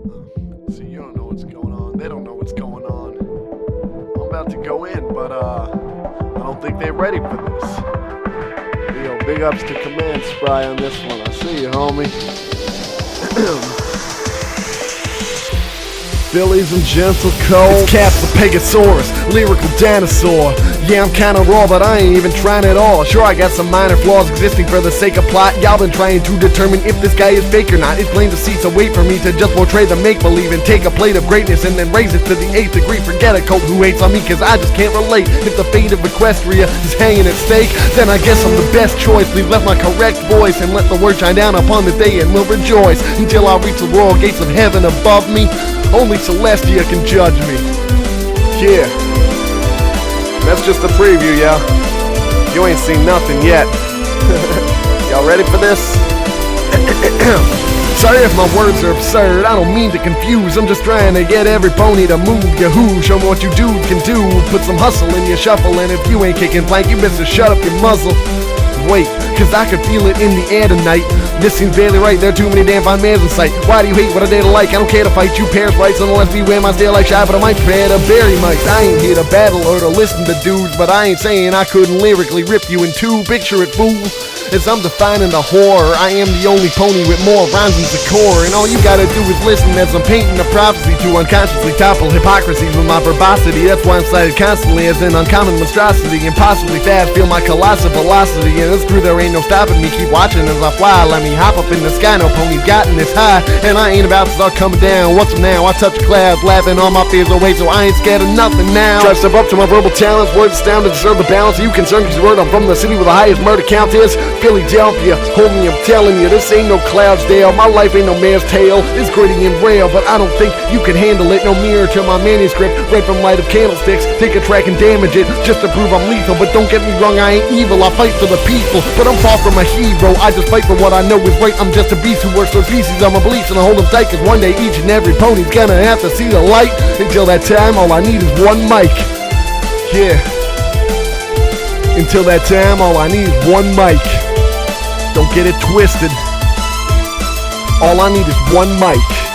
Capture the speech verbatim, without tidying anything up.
See, you don't know what's going on. They don't know what's going on. I'm about to go in, but uh, I don't think they're ready for this. Yo, big ups to Command Spry on this one. I see you, homie. Billy's and Gentle Cole. It's Caps the Pegasaurus, lyrical dinosaur. Yeah, I'm kinda raw, but I ain't even trying at all. Sure, I got some minor flaws existing for the sake of plot. Y'all been trying to determine if this guy is fake or not. It's plain to see, so wait for me to just portray the make-believe and take a plate of greatness and then raise it to the eighth degree. Forget a cult who hates on me, cause I just can't relate. If the fate of Equestria is hanging at stake, then I guess I'm the best choice. Please let my correct voice and let the word shine down upon the day, and we'll rejoice until I reach the royal gates of heaven above me. Only Celestia can judge me. Yeah. That's just a preview, y'all. You ain't seen nothing yet. Y'all ready for this? Sorry if my words are absurd, I don't mean to confuse. I'm just trying to get every pony to move. Yahoo, show me what you do can do. Put some hustle in your shuffle, and if you ain't kicking plank, you best to shut up your muzzle. Wait, cause I can feel it in the air tonight. This seems barely right, there are too many damn fine mans in sight. Why do you hate what I dare to like? I don't care to fight you parasites unless we wear my stare like shy, but I might prepare to bury mice. I ain't here to battle or to listen to dudes, but I ain't saying I couldn't lyrically rip you in two. Picture it, fool, as I'm defining the horror. I am the only pony with more rhymes than Zakor, and all you gotta do is listen as I'm painting a prophecy to unconsciously topple hypocrisies with my verbosity. That's why I'm cited constantly as an uncommon monstrosity, impossibly fast, feel my colossal velocity. And this crew, there ain't no stopping me, keep watching as I fly. Let me hop up in the sky, no pony's gotten this high, and I ain't about to start coming down. What's up now? I touch clouds, laughing all my fears away, so I ain't scared of nothing now. Try to step up to my verbal talents, words astound to deserve the balance. Are you concerned cause you heard I'm from the city where the highest murder count is? Philadelphia, homie, I'm telling you, this ain't no Cloudsdale. My life ain't no mare's tail, it's gritty and rail, but I don't think you can handle it. No mirror to my manuscript, read from light of candlesticks. Take a track and damage it, just to prove I'm lethal. But don't get me wrong, I ain't evil, I fight for the people, but I'm far from a hero. I just fight for what I know is right. I'm just a beast who works for pieces of my beliefs, and I hold them tight, cause one day each and every pony's gonna have to see the light. Until that time, all I need is one mic. Yeah. Until that time, all I need is one mic. Don't get it twisted. All I need is one mic.